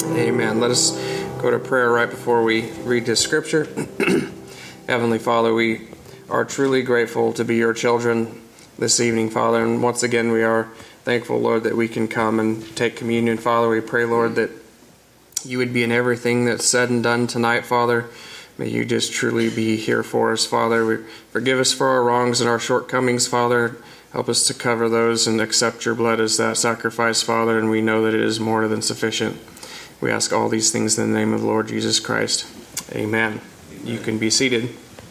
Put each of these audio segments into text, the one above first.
Amen. Let us go to prayer right before we read this scripture. Heavenly Father, we are truly grateful to be your children this evening, Father. And once again, we are thankful, Lord, that we can come and take communion. Father, we pray, Lord, that you would be in everything that's said and done tonight, Father. May you just truly be here for us, Father. Forgive us for our wrongs and our shortcomings, Father. Help us to cover those and accept your blood as that sacrifice, Father, and we know that it is more than sufficient. We ask all these things in the name of the Lord Jesus Christ. Amen. You can be seated.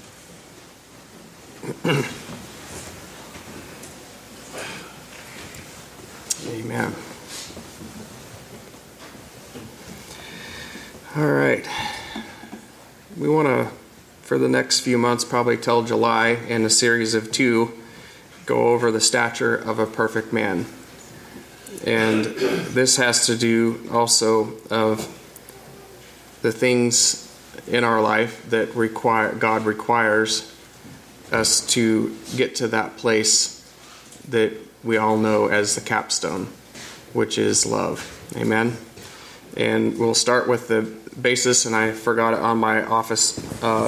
Amen. All right. We want to, for the next few months, probably till July, in a series of 2, go over the stature of a perfect man. And this has to do also of the things in our life that God requires us to get to that place that we all know as the capstone, which is love. Amen. And we'll start with the basis, and I forgot it on my office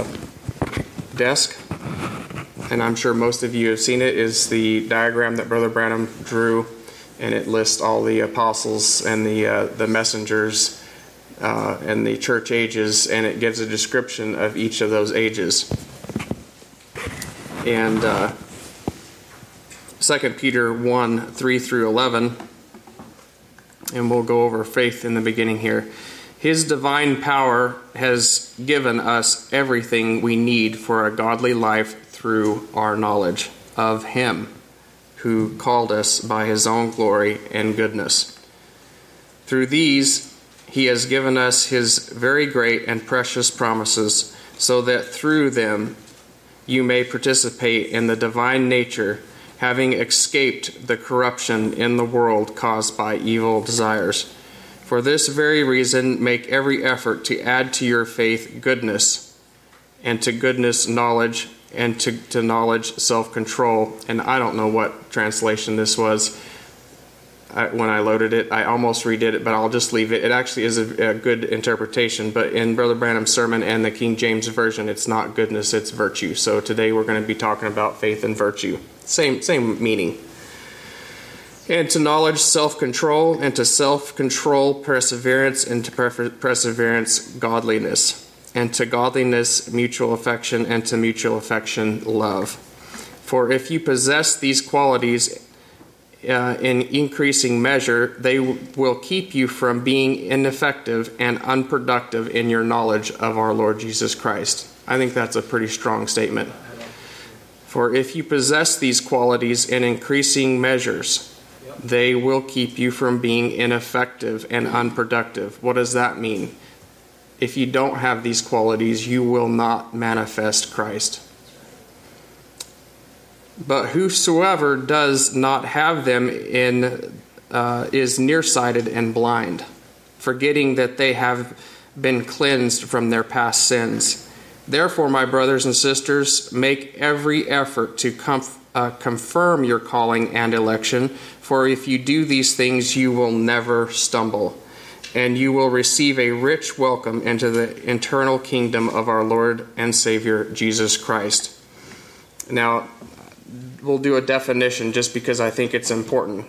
desk, and I'm sure most of you have seen it, is the diagram that Brother Branham drew, and it lists all the apostles and the messengers and the church ages, and it gives a description of each of those ages. And 2 Peter 1, 3 through 11, and we'll go over faith in the beginning here. His divine power has given us everything we need for a godly life through our knowledge of Him who called us by His own glory and goodness. Through these, He has given us His very great and precious promises, so that through them you may participate in the divine nature, having escaped the corruption in the world caused by evil desires. For this very reason, make every effort to add to your faith goodness, and to goodness knowledge, and to knowledge self-control. And I don't know what translation this was. When I loaded it, I almost redid it, but I'll just leave it. It actually is a good interpretation, but in Brother Branham's sermon and the King James Version, it's not goodness, it's virtue. So today we're going to be talking about faith and virtue. Same meaning. And to knowledge, self-control, and to self-control, perseverance, and to perseverance, godliness, and to godliness, mutual affection, and to mutual affection, love. For if you possess these qualities in increasing measure, they will keep you from being ineffective and unproductive in your knowledge of our Lord Jesus Christ. I think that's a pretty strong statement. For if you possess these qualities in increasing measures, they will keep you from being ineffective and unproductive. What does that mean? If you don't have these qualities, you will not manifest Christ. But whosoever does not have them is nearsighted and blind, forgetting that they have been cleansed from their past sins. Therefore, my brothers and sisters, make every effort to confirm your calling and election, for if you do these things, you will never stumble, and you will receive a rich welcome into the eternal kingdom of our Lord and Savior, Jesus Christ. Now, we'll do a definition just because I think it's important.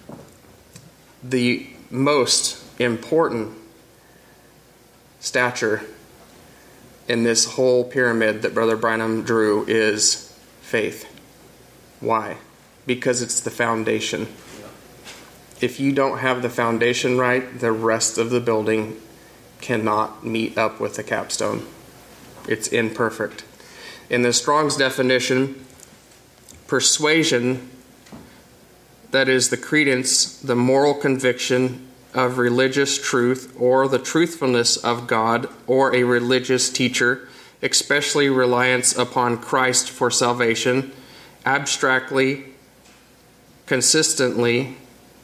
The most important stature in this whole pyramid that Brother Branham drew is faith. Why? Because it's the foundation. If you don't have the foundation right, the rest of the building cannot meet up with the capstone. It's imperfect. In the Strong's definition, persuasion, that is the credence, the moral conviction of religious truth or the truthfulness of God or a religious teacher, especially reliance upon Christ for salvation, abstractly, consistency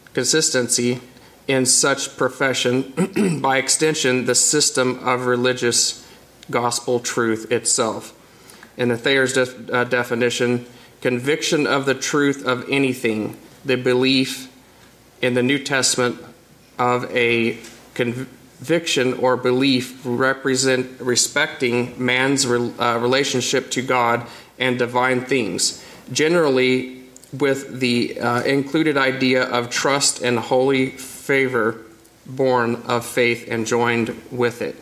in such profession, by extension, the system of religious gospel truth itself. In the Thayer's definition, conviction of the truth of anything, the belief in the New Testament of a conviction or belief respecting man's relationship to God and divine things, generally with the included idea of trust and holy favor born of faith and joined with it.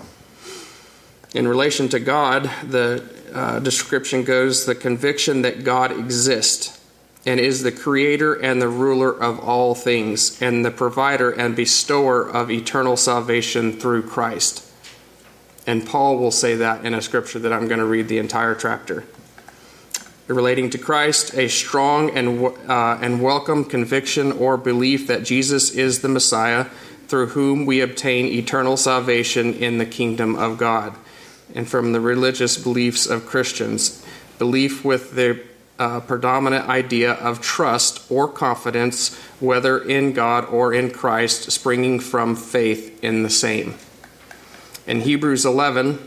In relation to God, the description goes, the conviction that God exists and is the creator and the ruler of all things, and the provider and bestower of eternal salvation through Christ. And Paul will say that in a scripture that I'm going to read the entire chapter. Relating to Christ, a strong and welcome conviction or belief that Jesus is the Messiah, through whom we obtain eternal salvation in the kingdom of God. And from the religious beliefs of Christians, belief with the predominant idea of trust or confidence, whether in God or in Christ, springing from faith in the same. In Hebrews 11,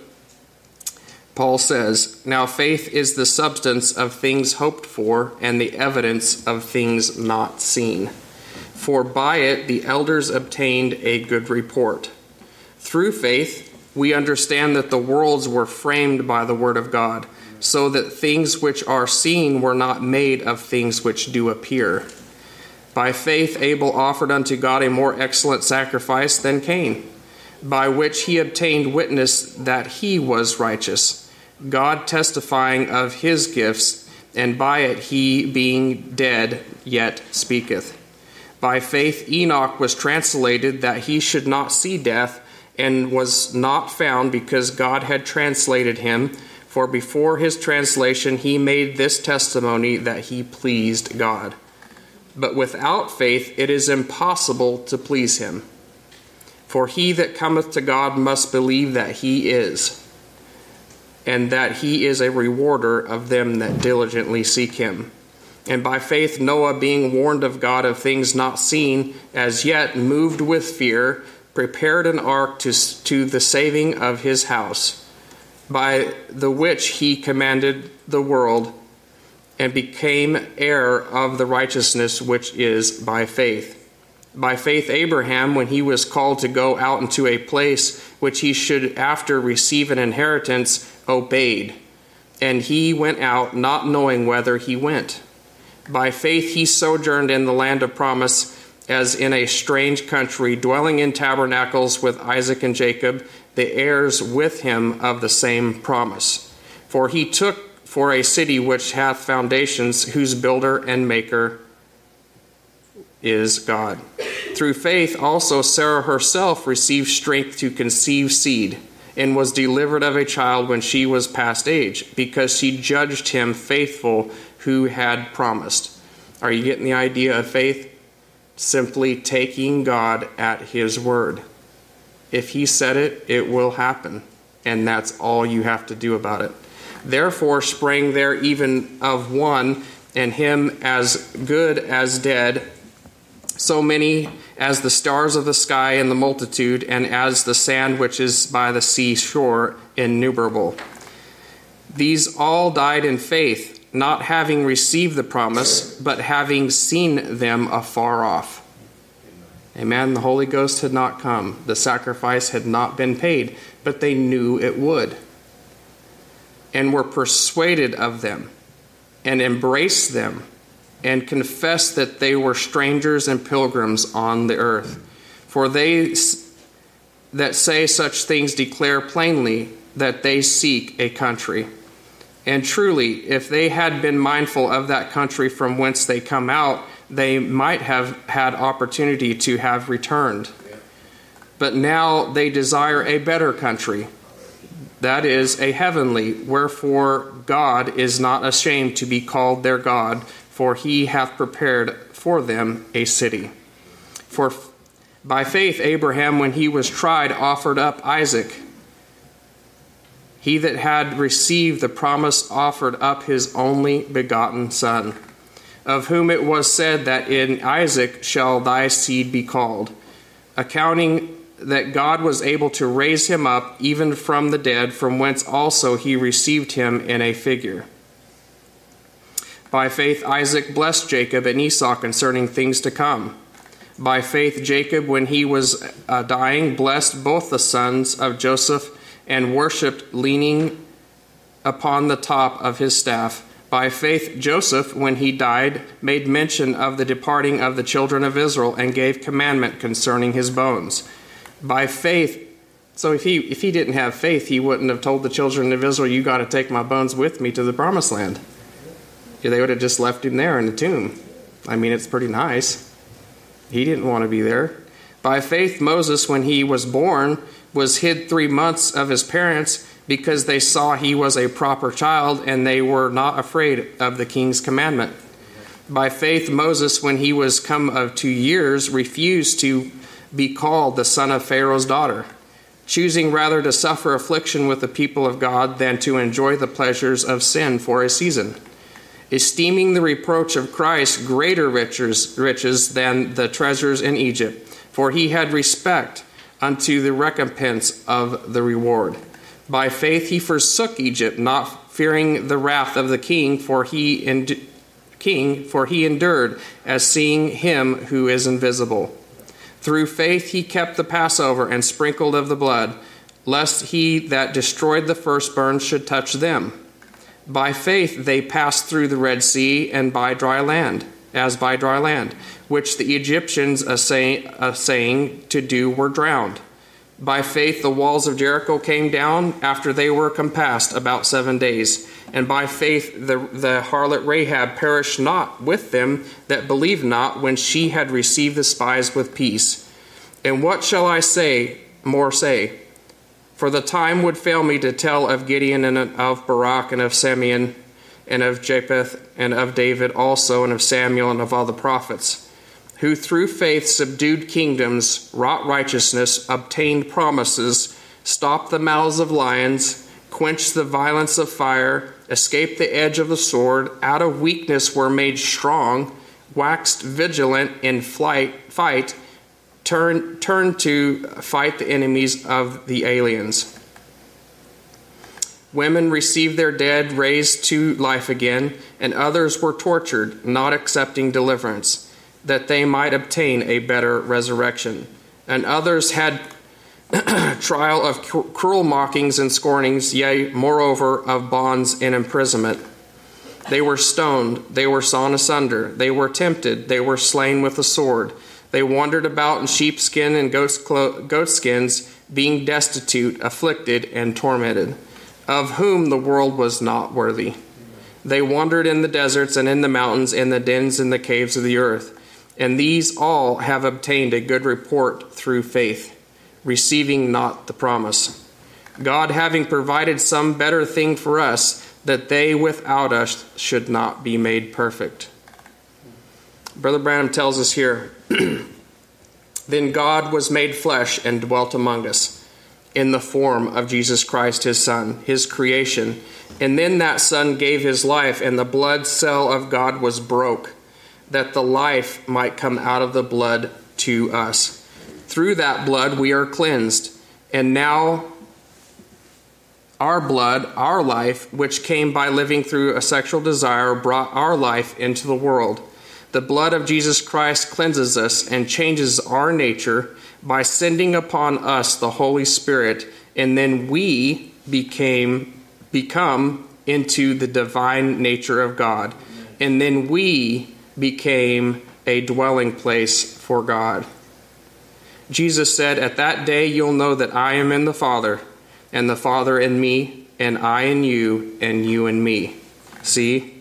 Paul says, "Now faith is the substance of things hoped for and the evidence of things not seen. For by it the elders obtained a good report. Through faith we understand that the worlds were framed by the word of God, so that things which are seen were not made of things which do appear. By faith Abel offered unto God a more excellent sacrifice than Cain, by which he obtained witness that he was righteous, God testifying of his gifts, and by it he, being dead, yet speaketh. By faith Enoch was translated that he should not see death, and was not found because God had translated him. For before his translation he made this testimony that he pleased God. But without faith it is impossible to please him. For he that cometh to God must believe that he is, and that he is a rewarder of them that diligently seek him. And by faith Noah, being warned of God of things not seen, as yet moved with fear, prepared an ark to the saving of his house, by the which he commanded the world, and became heir of the righteousness which is by faith. By faith Abraham, when he was called to go out into a place which he should after receive an inheritance, obeyed. And he went out, not knowing whither he went. By faith he sojourned in the land of promise, as in a strange country, dwelling in tabernacles with Isaac and Jacob, the heirs with him of the same promise. For he took for a city which hath foundations, whose builder and maker is God. Through faith also Sarah herself received strength to conceive seed, and was delivered of a child when she was past age, because she judged him faithful who had promised. Are you getting the idea of faith? Simply taking God at his word. If he said it, it will happen. And that's all you have to do about it. Therefore sprang there even of one, and him as good as dead, so many as the stars of the sky in the multitude, and as the sand which is by the sea shore, innumerable. These all died in faith, not having received the promise, but having seen them afar off. Amen. The Holy Ghost had not come. The sacrifice had not been paid, but they knew it would. And were persuaded of them, and embraced them, and confessed that they were strangers and pilgrims on the earth. For they that say such things declare plainly that they seek a country. And truly, if they had been mindful of that country from whence they come out, they might have had opportunity to have returned. But now they desire a better country, that is, a heavenly, wherefore God is not ashamed to be called their God, for he hath prepared for them a city. For by faith Abraham, when he was tried, offered up Isaac. He that had received the promise offered up his only begotten son, of whom it was said that in Isaac shall thy seed be called, accounting that God was able to raise him up even from the dead, from whence also he received him in a figure. By faith Isaac blessed Jacob and Esau concerning things to come. By faith, Jacob, when he was dying, blessed both the sons of Joseph and worshipped, leaning upon the top of his staff. By faith, Joseph, when he died, made mention of the departing of the children of Israel and gave commandment concerning his bones. By faith, so if he didn't have faith, he wouldn't have told the children of Israel, you got to take my bones with me to the promised land. They would have just left him there in the tomb. I mean, it's pretty nice. He didn't want to be there. By faith, Moses, when he was born, was hid 3 months of his parents because they saw he was a proper child and they were not afraid of the king's commandment. By faith, Moses, when he was come of 2 years, refused to be called the son of Pharaoh's daughter, choosing rather to suffer affliction with the people of God than to enjoy the pleasures of sin for a season, esteeming the reproach of Christ greater riches than the treasures in Egypt, for he had respect unto the recompense of the reward. By faith he forsook Egypt, not fearing the wrath of the king, for he endured as seeing him who is invisible. Through faith he kept the Passover and sprinkled of the blood, lest he that destroyed the firstborn should touch them. By faith they passed through the Red Sea and by dry land, which the Egyptians assaying to do were drowned. By faith the walls of Jericho came down after they were compassed about 7 days. And by faith the harlot Rahab perished not with them that believed not, when she had received the spies with peace. And what shall I say? For the time would fail me to tell of Gideon and of Barak and of Simeon and of Japheth and of David also and of Samuel and of all the prophets, who through faith subdued kingdoms, wrought righteousness, obtained promises, stopped the mouths of lions, quenched the violence of fire, escaped the edge of the sword, out of weakness were made strong, waxed vigilant in fight, turned to fight the enemies of the aliens. Women received their dead raised to life again, and others were tortured, not accepting deliverance, that they might obtain a better resurrection. And others had trial of cruel mockings and scornings, yea, moreover, of bonds and imprisonment. They were stoned, they were sawn asunder, they were tempted, they were slain with the sword. They wandered about in sheepskin and goatskins, being destitute, afflicted, and tormented, of whom the world was not worthy. They wandered in the deserts and in the mountains, in the dens and the caves of the earth. And these all have obtained a good report through faith, receiving not the promise, God having provided some better thing for us, that they without us should not be made perfect. Brother Branham tells us here, then God was made flesh and dwelt among us in the form of Jesus Christ, his Son, his creation. And then that Son gave his life, and the blood cell of God was broke, that the life might come out of the blood to us. Through that blood we are cleansed. And now our blood, our life, which came by living through a sexual desire, brought our life into the world. The blood of Jesus Christ cleanses us and changes our nature by sending upon us the Holy Spirit, and then we become into the divine nature of God. And then we became a dwelling place for God. Jesus said, at that day you'll know that I am in the Father, and the Father in me, and I in you, and you in me. See?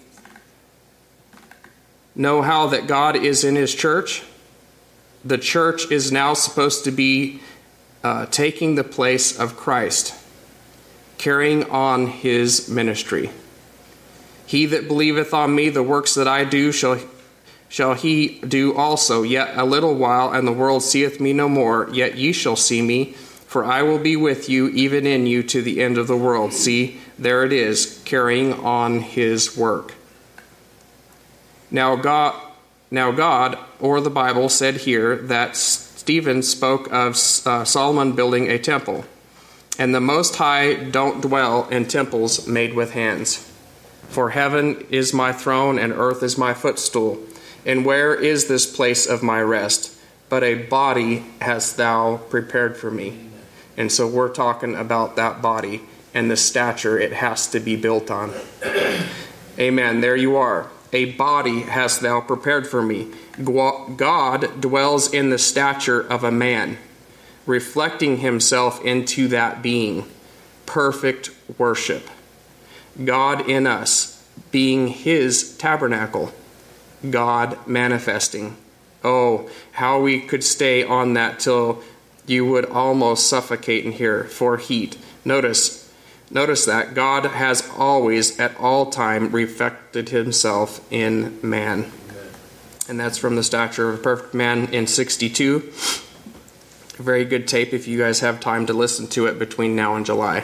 Know how that God is in his church? The church is now supposed to be taking the place of Christ, carrying on his ministry. He that believeth on me, the works that I do shall he do also. Yet a little while, and the world seeth me no more. Yet ye shall see me, for I will be with you, even in you, to the end of the world. See, there it is, carrying on his work. Now God, or the Bible, said here that Stephen spoke of Solomon building a temple. And the Most High don't dwell in temples made with hands. For heaven is my throne, and earth is my footstool. And where is this place of my rest? but a body hast thou prepared for me. And so we're talking about that body and the stature it has to be built on. Amen. There you are. A body hast thou prepared for me. God dwells in the stature of a man, reflecting himself into that being. Perfect worship. God in us, being his tabernacle. God manifesting. Oh, how we could stay on that till you would almost suffocate in here for heat. Notice that God has always, at all time, reflected himself in man. Amen. And that's from the Stature of a Perfect Man in 62. A very good tape if you guys have time to listen to it between now and July.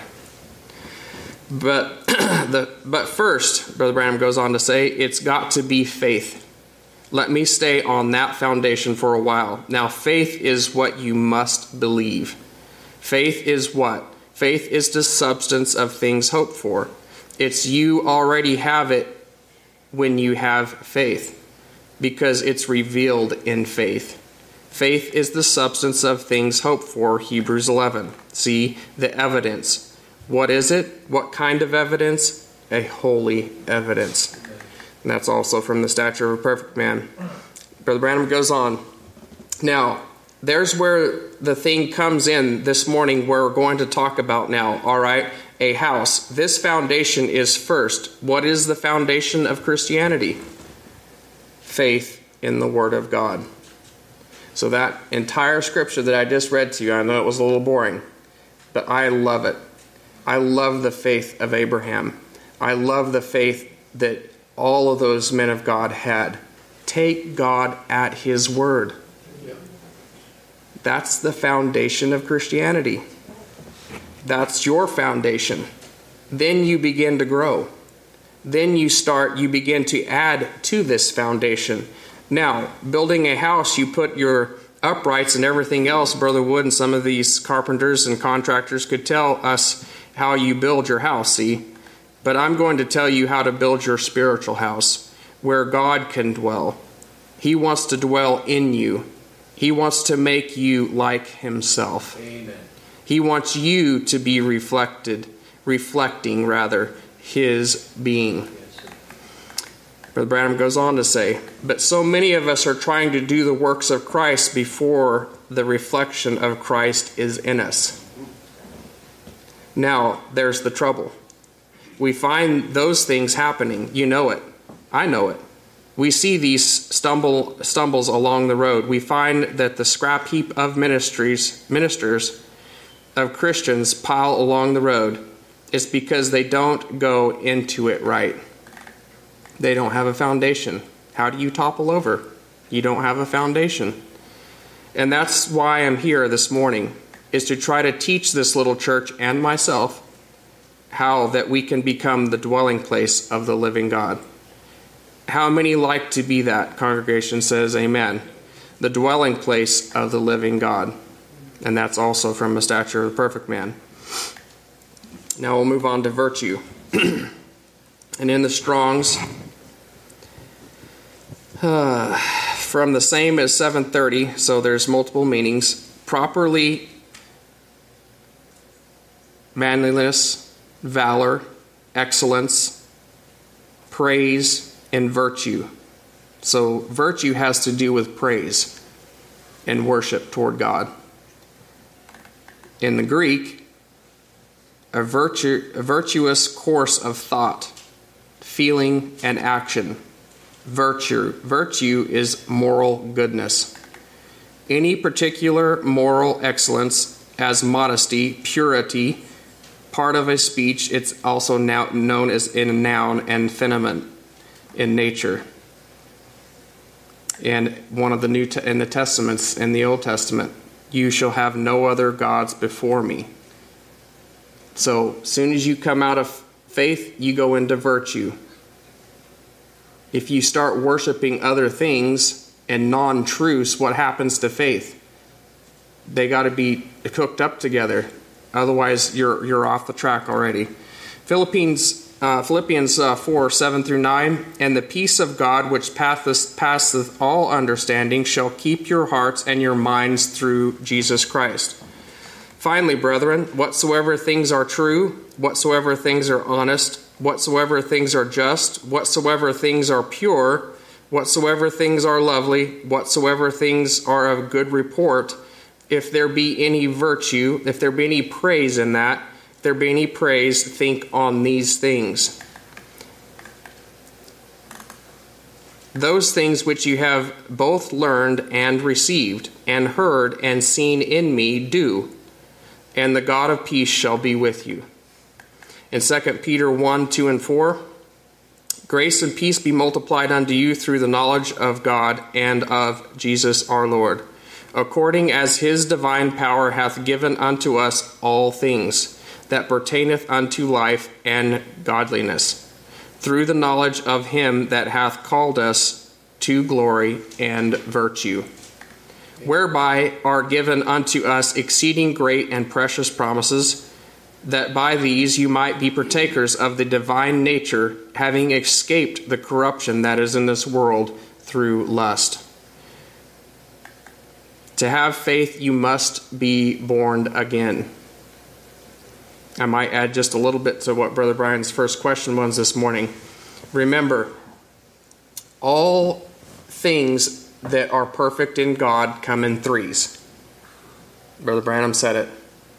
But first, Brother Branham goes on to say, it's got to be faith. Let me stay on that foundation for a while. Now, faith is what you must believe. Faith is what? Faith is the substance of things hoped for. It's you already have it when you have faith, because it's revealed in faith. Faith is the substance of things hoped for, Hebrews 11. See, the evidence. What is it? What kind of evidence? A holy evidence. And that's also from the Stature of a Perfect Man. Brother Branham goes on. Now, there's where the thing comes in this morning where we're going to talk about now, all right? A house. This foundation is first. What is the foundation of Christianity? Faith in the Word of God. So that entire scripture that I just read to you, I know it was a little boring, but I love it. I love the faith of Abraham. I love the faith that all of those men of God had. Take God at his word. That's the foundation of Christianity. That's your foundation. Then you begin to grow. Then you begin to add to this foundation. Now, building a house, you put your uprights and everything else. Brother Wood and some of these carpenters and contractors could tell us how you build your house, see? But I'm going to tell you how to build your spiritual house, where God can dwell. He wants to dwell in you. He wants to make you like himself. Amen. He wants you to be reflecting his being. Brother Branham goes on to say, but so many of us are trying to do the works of Christ before the reflection of Christ is in us. Now, there's the trouble. We find those things happening. You know it. I know it. We see these stumbles along the road. We find that the scrap heap of ministers of Christians pile along the road is because they don't go into it right. They don't have a foundation. How do you topple over? You don't have a foundation. And that's why I'm here this morning, is to try to teach this little church and myself how that we can become the dwelling place of the living God. How many like to be that? Congregation says amen. The dwelling place of the living God. And that's also from A Stature of the Perfect Man. Now we'll move on to virtue. And in the Strong's, from the same as 730, so there's multiple meanings. Properly, manliness, valor, excellence, praise, and virtue. So virtue has to do with praise and worship toward God. In the Greek, a virtuous course of thought, feeling, and action. Virtue is moral goodness. Any particular moral excellence, as modesty, purity, part of a speech, it's also now known as in a noun and phenomenon in nature. And one of the in the Testaments, in the Old Testament, you shall have no other gods before me. So as soon as you come out of faith, you go into virtue. If you start worshiping other things and non-truths, what happens to faith? They got to be hooked up together. Otherwise, you're off the track already. Philippines Philippians 4, 7 through 9, and the peace of God, which passeth all understanding, shall keep your hearts and your minds through Jesus Christ. Finally, brethren, whatsoever things are true, whatsoever things are honest, whatsoever things are just, whatsoever things are pure, whatsoever things are lovely, whatsoever things are of good report, if there be any virtue, if there be any praise in that, if there be any praise, think on these things. Those things which you have both learned and received, and heard and seen in me, do, and the God of peace shall be with you. In 2 Peter 1, 2 and 4, grace and peace be multiplied unto you through the knowledge of God and of Jesus our Lord, according as his divine power hath given unto us all things that pertaineth unto life and godliness, through the knowledge of him that hath called us to glory and virtue, whereby are given unto us exceeding great and precious promises, that by these you might be partakers of the divine nature, having escaped the corruption that is in this world through lust. To have faith, you must be born again. I might add just a little bit to what Brother Brian's first question was this morning. Remember, all things that are perfect in God come in threes. Brother Branham said it.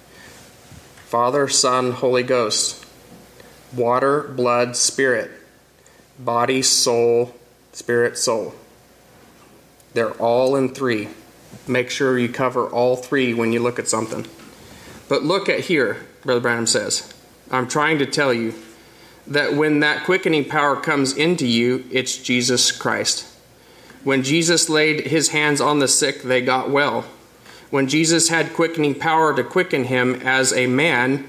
Father, Son, Holy Ghost. Water, blood, spirit. Body, soul, spirit, soul. They're all in three. Make sure you cover all three when you look at something. But look at here, Brother Branham says. I'm trying to tell you that when that quickening power comes into you, it's Jesus Christ. When Jesus laid his hands on the sick, they got well. When Jesus had quickening power to quicken him as a man,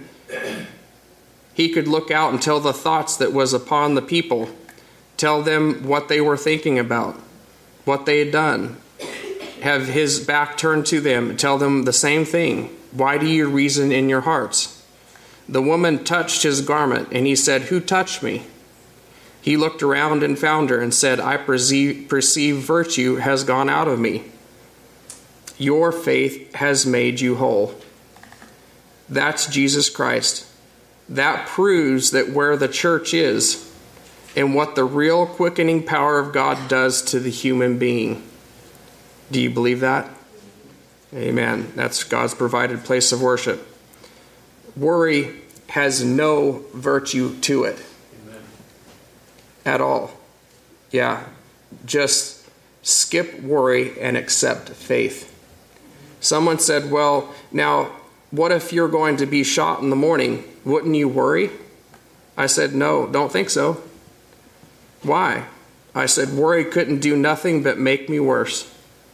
he could look out and tell the thoughts that was upon the people, tell them what they were thinking about, what they had done, have his back turned to them, tell them the same thing. Why do you reason in your hearts? The woman touched his garment, and he said, who touched me? He looked around and found her and said, I perceive virtue has gone out of me. Your faith has made you whole. That's Jesus Christ. That proves that where the church is and what the real quickening power of God does to the human being. Do you believe that? Amen. That's God's provided place of worship. Worry has no virtue to it. Amen. At all. Yeah. Just skip worry and accept faith. Someone said, well, now, what if you're going to be shot in the morning? Wouldn't you worry? I said, no, don't think so. Why? I said, worry couldn't do nothing but make me worse.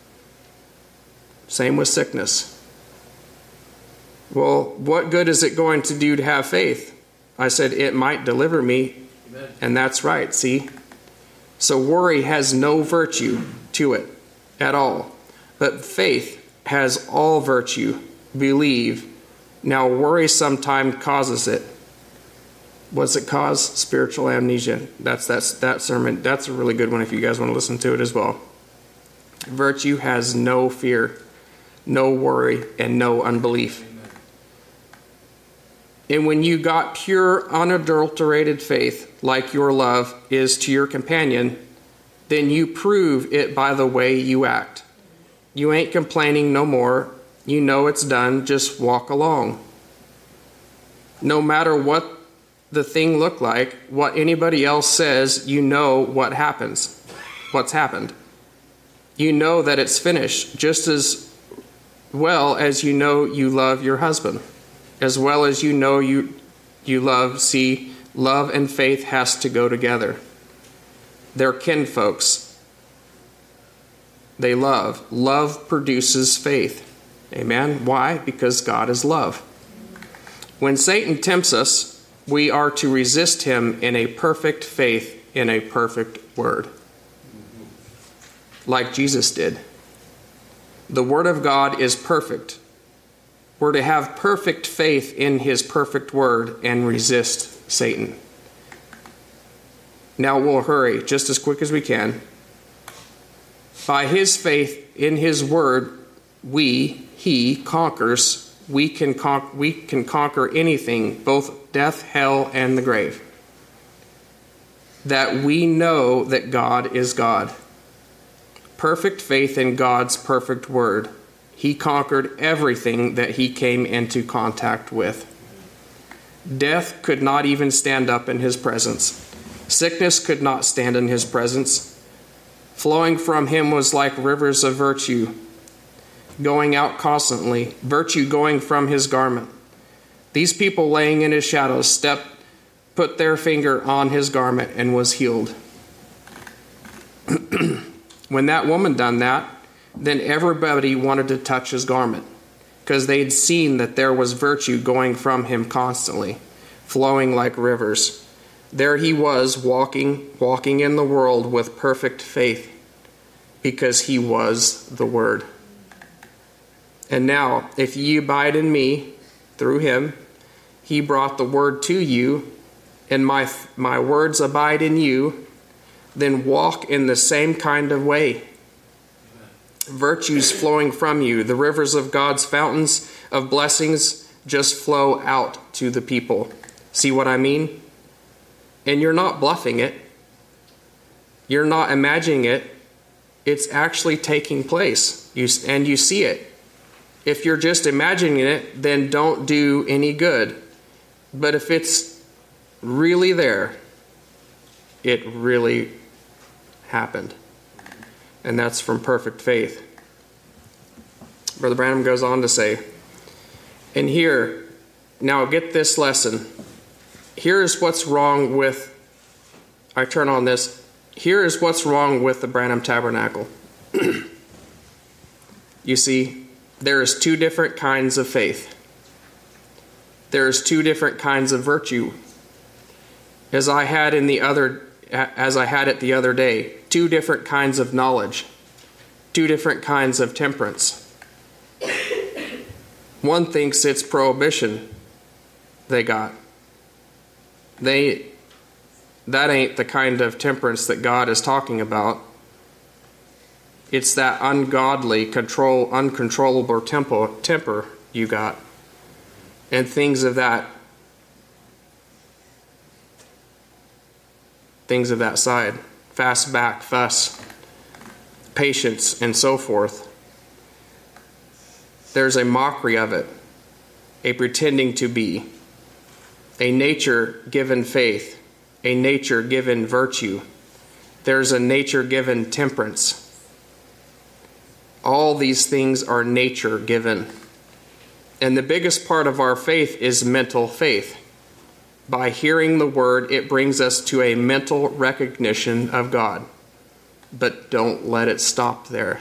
Same with sickness. Well, what good is it going to do to have faith? I said, it might deliver me. Amen. And that's right, see? So worry has no virtue to it at all. But faith has all virtue. Believe. Now worry sometimes causes it. What's it cause? Spiritual amnesia. That's that sermon. That's a really good one if you guys want to listen to it as well. Virtue has no fear, no worry, and no unbelief. And when you got pure, unadulterated faith, like your love is to your companion, then you prove it by the way you act. You ain't complaining no more. You know it's done. Just walk along. No matter what the thing looked like, what anybody else says, you know what happens, what's happened. You know that it's finished, just as well as you know you love your husband. As well as you know you love. See, love and faith has to go together. They're kinfolks. They love. Love produces faith. Amen? Why? Because God is love. When Satan tempts us, we are to resist him in a perfect faith, in a perfect word. Like Jesus did. The word of God is perfect. We're to have perfect faith in his perfect word and resist Satan. Now we'll hurry just as quick as we can. By his faith in his word, he conquers. We can conquer anything, both death, hell, and the grave. That we know that God is God. Perfect faith in God's perfect word. He conquered everything that he came into contact with. Death could not even stand up in his presence. Sickness could not stand in his presence. Flowing from him was like rivers of virtue, going out constantly, virtue going from his garment. These people laying in his shadows put their finger on his garment and was healed. When that woman done that, then everybody wanted to touch his garment, because they'd seen that there was virtue going from him constantly, flowing like rivers. There he was, walking in the world with perfect faith, because he was the Word. And now, if ye abide in me, through him, he brought the Word to you, and my words abide in you, then walk in the same kind of way. Virtues flowing from you, the rivers of God's fountains of blessings just flow out to the people. See what I mean? And you're not bluffing it. You're not imagining it. It's actually taking place. And you see it. If you're just imagining it, then don't do any good. But if it's really there, it really happened. And that's from perfect faith. Brother Branham goes on to say, and here, now get this lesson. Here's what's wrong with, I turn on this, here is what's wrong with the Branham Tabernacle. You see, there's two different kinds of faith. There's two different kinds of virtue. As I had it the other day, two different kinds of knowledge, two different kinds of temperance. One thinks it's prohibition they got. That ain't the kind of temperance that God is talking about. It's that ungodly, uncontrollable temper you got. And things of that side. Fast back, fuss, patience, and so forth. There's a mockery of it, a pretending to be, a nature-given faith, a nature-given virtue. There's a nature-given temperance. All these things are nature-given. And the biggest part of our faith is mental faith. By hearing the word, it brings us to a mental recognition of God. But don't let it stop there.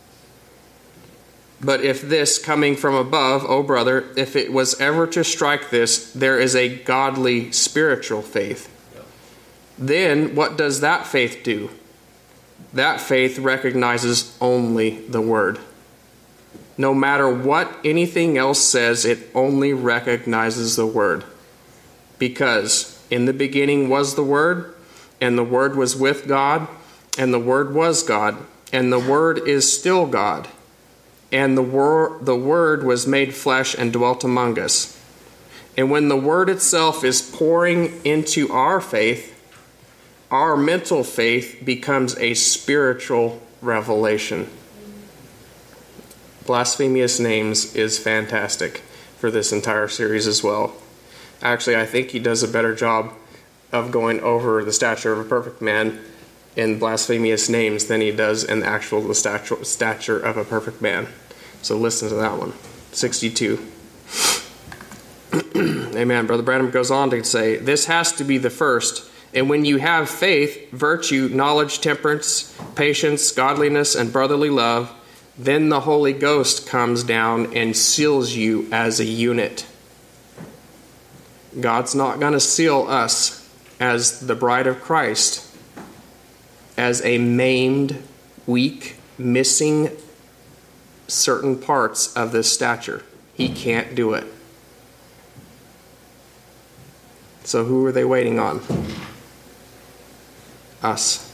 But if this coming from above, oh brother, if it was ever to strike this, there is a godly spiritual faith. Then what does that faith do? That faith recognizes only the word. No matter what anything else says, it only recognizes the word. Because in the beginning was the Word, and the Word was with God, and the Word was God, and the Word is still God. And the Word was made flesh and dwelt among us. And when the Word itself is pouring into our faith, our mental faith becomes a spiritual revelation. Blasphemous Names is fantastic for this entire series as well. Actually, I think he does a better job of going over the stature of a perfect man in Blasphemous Names than he does in the stature of a perfect man. So listen to that one. 62. Amen. Brother Branham goes on to say, this has to be the first. And when you have faith, virtue, knowledge, temperance, patience, godliness, and brotherly love, then the Holy Ghost comes down and seals you as a unit. God's not going to seal us as the bride of Christ as a maimed, weak, missing certain parts of this stature. He can't do it. So who are they waiting on? us.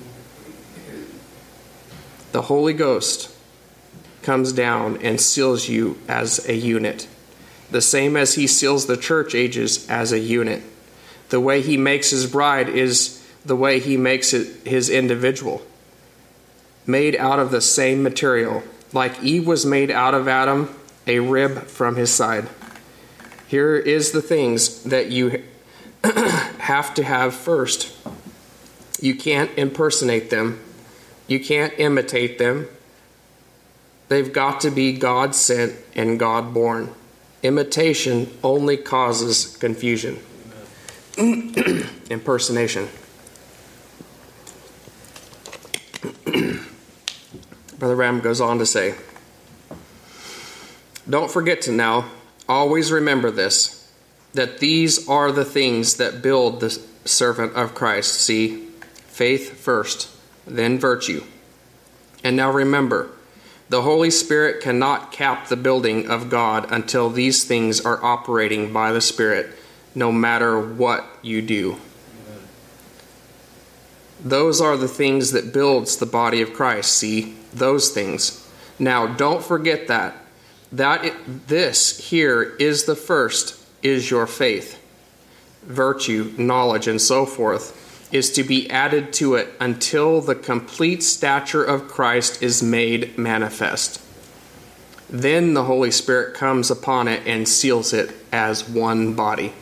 The Holy Ghost comes down and seals you as a unit, the same as he seals the church ages as a unit. The way he makes his bride is the way he makes it his individual, made out of the same material. Like Eve was made out of Adam, a rib from his side. Here is the things that you have to have first. You can't impersonate them. You can't imitate them. They've got to be God sent and God born. Imitation only causes confusion. Impersonation. Brother Ram goes on to say, don't forget to now, always remember this, that these are the things that build the servant of Christ. See, faith first, then virtue. And now remember, the Holy Spirit cannot cap the building of God until these things are operating by the Spirit, no matter what you do. Those are the things that builds the body of Christ. See, those things. Now, don't forget that. This here is the first, is your faith. Virtue, knowledge, and so forth is to be added to it until the complete stature of Christ is made manifest. Then the Holy Spirit comes upon it and seals it as one body.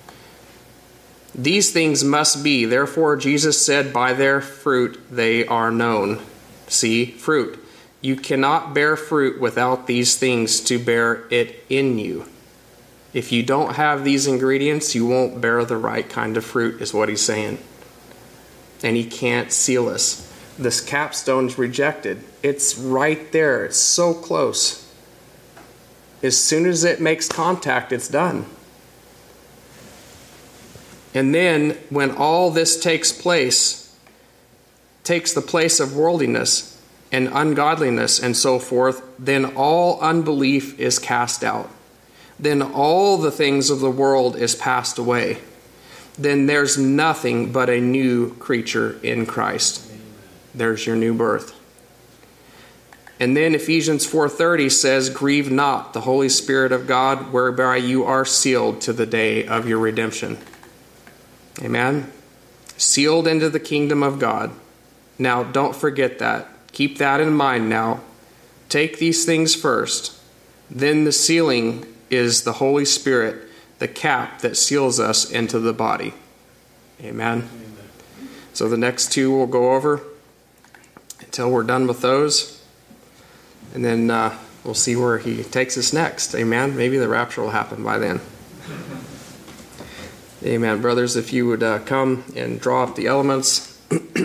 These things must be, therefore Jesus said, by their fruit they are known. See, fruit. You cannot bear fruit without these things to bear it in you. If you don't have these ingredients, you won't bear the right kind of fruit, is what he's saying. And he can't seal us. This capstone's rejected. It's right there. It's so close. As soon as it makes contact, it's done. And then when all this takes the place of worldliness and ungodliness and so forth, then all unbelief is cast out. Then all the things of the world is passed away. Then there's nothing but a new creature in Christ. There's your new birth. And then Ephesians 4:30 says, grieve not the Holy Spirit of God, whereby you are sealed to the day of your redemption. Amen? Sealed into the kingdom of God. Now, don't forget that. Keep that in mind now. Take these things first. Then the sealing is the Holy Spirit, the cap that seals us into the body. Amen? So the next two we'll go over until we're done with those. And then we'll see where he takes us next. Amen? Maybe the rapture will happen by then. Amen. Brothers, if you would come and draw up the elements.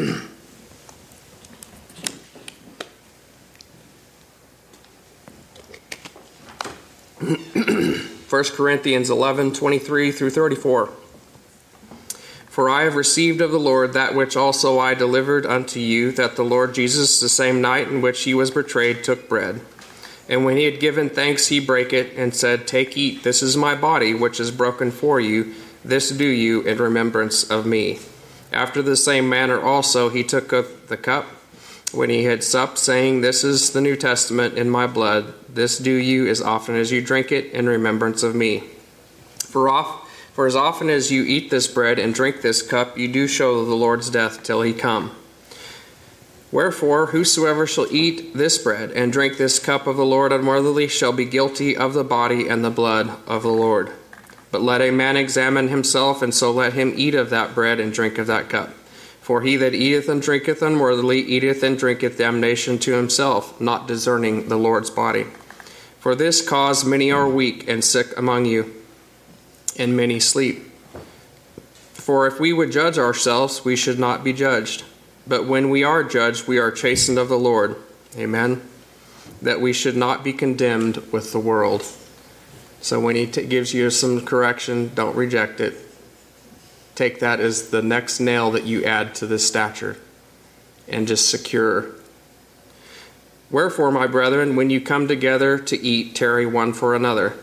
1 Corinthians 11:23 through 34. For I have received of the Lord that which also I delivered unto you, that the Lord Jesus, the same night in which he was betrayed, took bread. And when he had given thanks, he brake it, and said, Take, eat, this is my body, which is broken for you. This do you in remembrance of me. After the same manner also he took up the cup when he had supped, saying, This is the New Testament in my blood. This do you as often as you drink it in remembrance of me. For as often as you eat this bread and drink this cup, you do show the Lord's death till he come. Wherefore, whosoever shall eat this bread and drink this cup of the Lord unworthily shall be guilty of the body and the blood of the Lord. But let a man examine himself, and so let him eat of that bread and drink of that cup. For he that eateth and drinketh unworthily eateth and drinketh damnation to himself, not discerning the Lord's body. For this cause many are weak and sick among you, and many sleep. For if we would judge ourselves, we should not be judged. But when we are judged, we are chastened of the Lord. Amen. That we should not be condemned with the world. So when he gives you some correction, don't reject it. Take that as the next nail that you add to this stature, and just secure. Wherefore, my brethren, when you come together to eat, tarry one for another.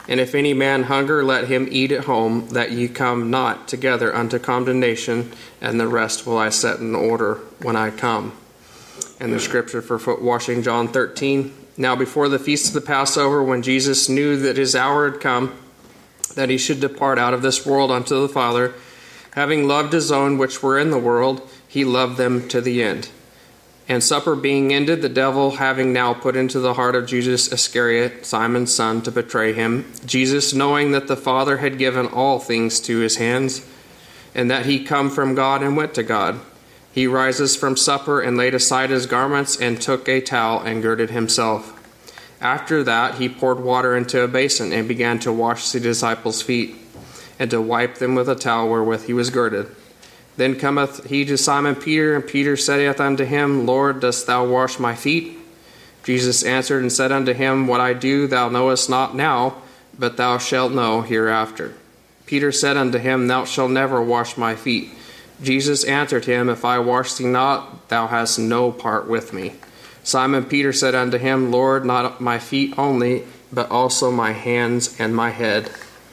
And if any man hunger, let him eat at home, that ye come not together unto condemnation, and the rest will I set in order when I come. And the scripture for foot washing, John 13. Now before the feast of the Passover, when Jesus knew that his hour had come, that he should depart out of this world unto the Father, having loved his own which were in the world, he loved them to the end. And supper being ended, the devil having now put into the heart of Judas Iscariot, Simon's son, to betray him, Jesus, knowing that the Father had given all things to his hands, and that he come from God and went to God, he rises from supper and laid aside his garments and took a towel and girded himself. After that he poured water into a basin and began to wash the disciples' feet, and to wipe them with a towel wherewith he was girded. Then cometh he to Simon Peter, and Peter saith unto him, Lord, dost thou wash my feet? Jesus answered and said unto him, What I do thou knowest not now, but thou shalt know hereafter. Peter said unto him, Thou shalt never wash my feet. Jesus answered him, If I wash thee not, thou hast no part with me. Simon Peter said unto him, Lord, not my feet only, but also my hands and my head.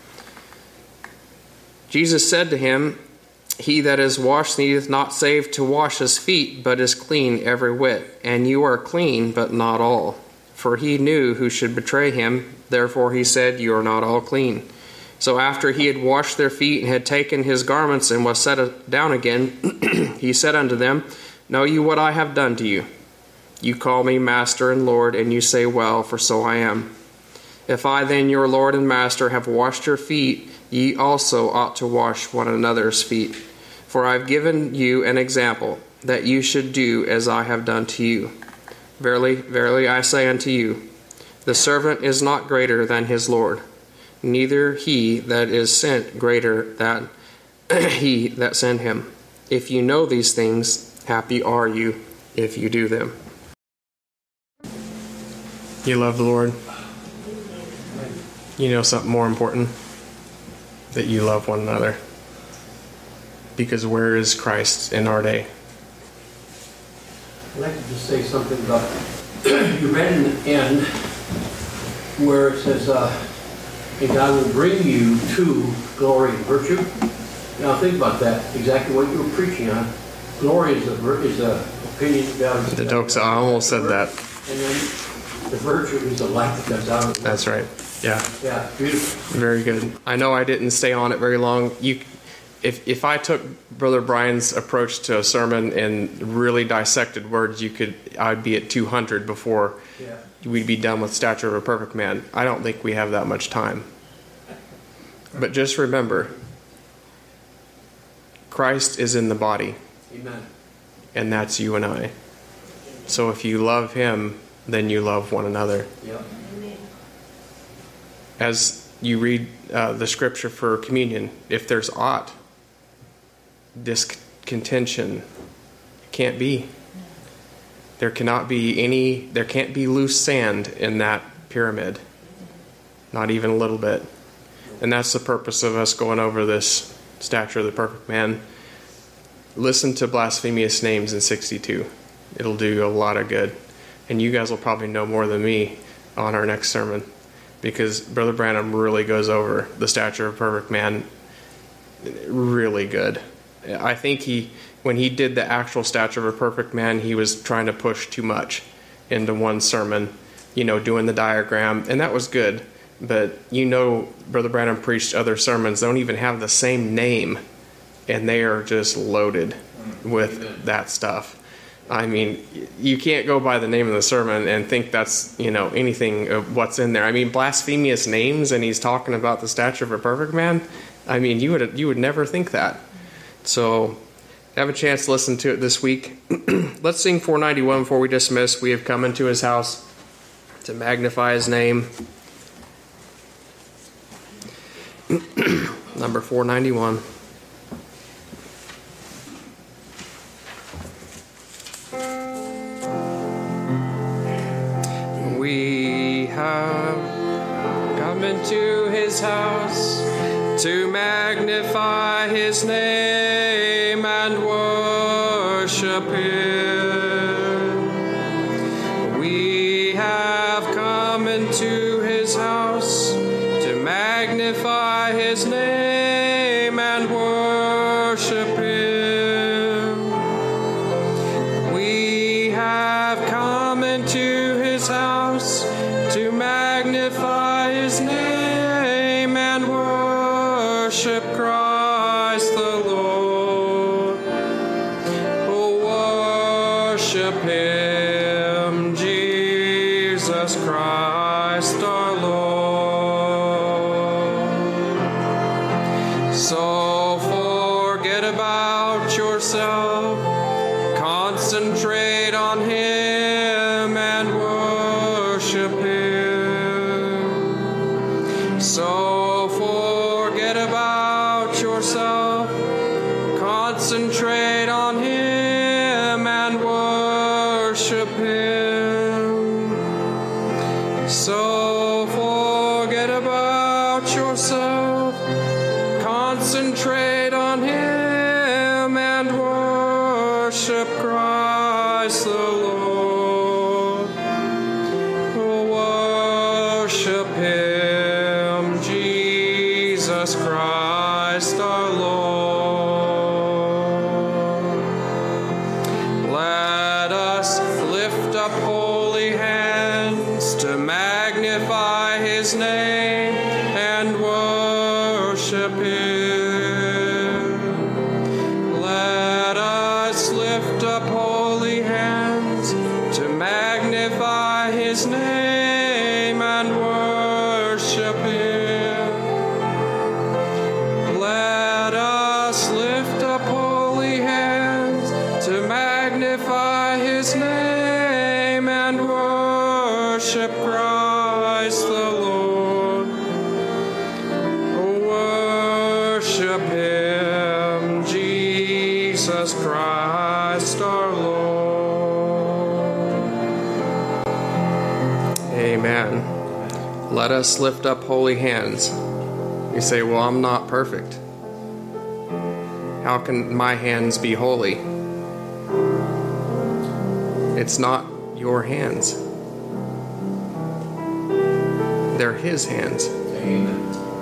Jesus said to him, He that is washed needeth not save to wash his feet, but is clean every whit. And you are clean, but not all. For he knew who should betray him, therefore he said, You are not all clean. So after he had washed their feet and had taken his garments and was set down again, he said unto them, Know you what I have done to you? You call me Master and Lord, and you say, Well, for so I am. If I then, your Lord and Master, have washed your feet, ye also ought to wash one another's feet. For I have given you an example, that you should do as I have done to you. Verily, verily, I say unto you, the servant is not greater than his Lord, neither he that is sent greater than he that sent him. If you know these things, happy are you if you do them. You love the Lord? You know something more important? That you love one another. Because where is Christ in our day? I'd like to just say something about, you read in the end where it says, and God will bring you to glory and virtue. Now think about that, exactly what you were preaching on. Glory is a opinion about The doxa, I almost said that. And then the virtue is the light that comes out of it. That's right. Yeah. Yeah, beautiful. Very good. I know I didn't stay on it very long. If I took Brother Brian's approach to a sermon and really dissected words, I'd be at 200 before we'd be done with Stature of a Perfect Man. I don't think we have that much time. But just remember, Christ is in the body. Amen. And that's you and I. So if you love him, then you love one another. Yep. As you read the scripture for communion, if there's aught, discontention, can't be. There can't be loose sand in that pyramid. Not even a little bit. And that's the purpose of us going over this Stature of the Perfect Man. Listen to Blasphemous Names in 62. It'll do a lot of good. And you guys will probably know more than me on our next sermon, because Brother Branham really goes over the Stature of a Perfect Man really good. I think when he did the actual Stature of a Perfect Man, he was trying to push too much into one sermon, doing the diagram, and that was good. But Brother Branham preached other sermons that don't even have the same name, and they are just loaded with that stuff. I mean, you can't go by the name of the sermon and think that's, anything of what's in there. I mean, blasphemous names, and he's talking about the Stature of a Perfect Man. I mean, you would never think that. So, have a chance to listen to it this week. Let's sing 491 before we dismiss. We have come into his house to magnify his name. Number 491. We have come into his house to magnify his name and worship him. We have come into his house to magnify his name and worship him. We have come into his house to magnify his name and worship Christ the Lord. Oh, worship him, Jesus Christ our Lord. So forget about yourself, concentrate on him and worship him. So forget about yourself, concentrate on him and worship him. So forget about yourself, concentrate on him and worship Christ the Lord. Worship him, Jesus Christ our Lord. Let us lift up holy hands to magnify his name and worship him. Let us lift up holy hands to magnify his name and worship him. Let us lift up holy hands to magnify his name and worship Christ the Lord. Worship him, Jesus Christ our Lord. Amen. Let us lift up holy hands. You say, well, I'm not perfect. How can my hands be holy? It's not your hands. They're his hands. Amen.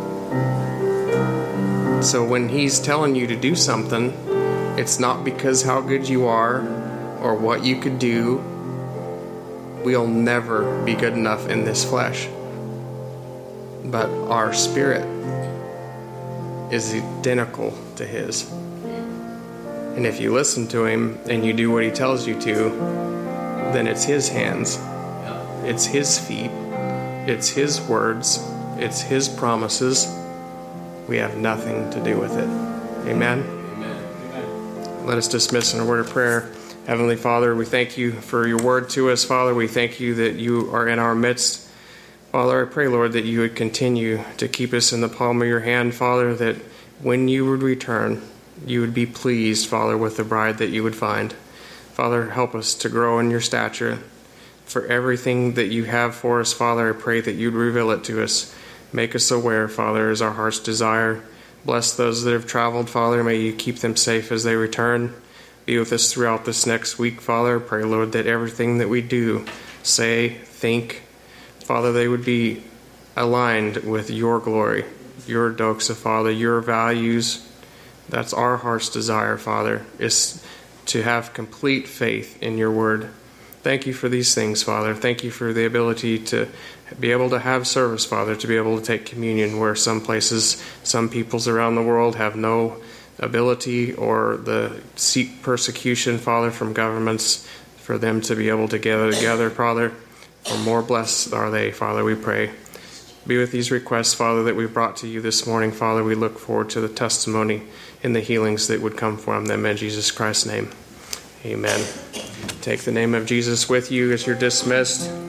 So when he's telling you to do something, it's not because how good you are or what you could do. We'll never be good enough in this flesh. But our spirit is identical to his. And if you listen to him and you do what he tells you to, then it's his hands. It's his feet. It's his words. It's his promises. We have nothing to do with it. Amen? Amen. Let us dismiss in a word of prayer. Heavenly Father, we thank you for your word to us. Father, we thank you that you are in our midst. Father, I pray, Lord, that you would continue to keep us in the palm of your hand, Father, that when you would return, you would be pleased, Father, with the bride that you would find. Father, help us to grow in your stature. For everything that you have for us, Father, I pray that you'd reveal it to us. Make us aware, Father, as our heart's desire. Bless those that have traveled, Father. May you keep them safe as they return. Be with us throughout this next week, Father. Pray, Lord, that everything that we do, say, think, Father, they would be aligned with your glory, your doxa, Father, your values. That's our heart's desire, Father, is to have complete faith in your word. Thank you for these things, Father. Thank you for the ability to be able to have service, Father, to be able to take communion where some places, some peoples around the world have no ability or seek persecution, Father, from governments for them to be able to gather together, Father. For more blessed are they, Father, we pray. Be with these requests, Father, that we've brought to you this morning, Father. We look forward to the testimony and the healings that would come from them in Jesus Christ's name. Amen. Take the name of Jesus with you as you're dismissed.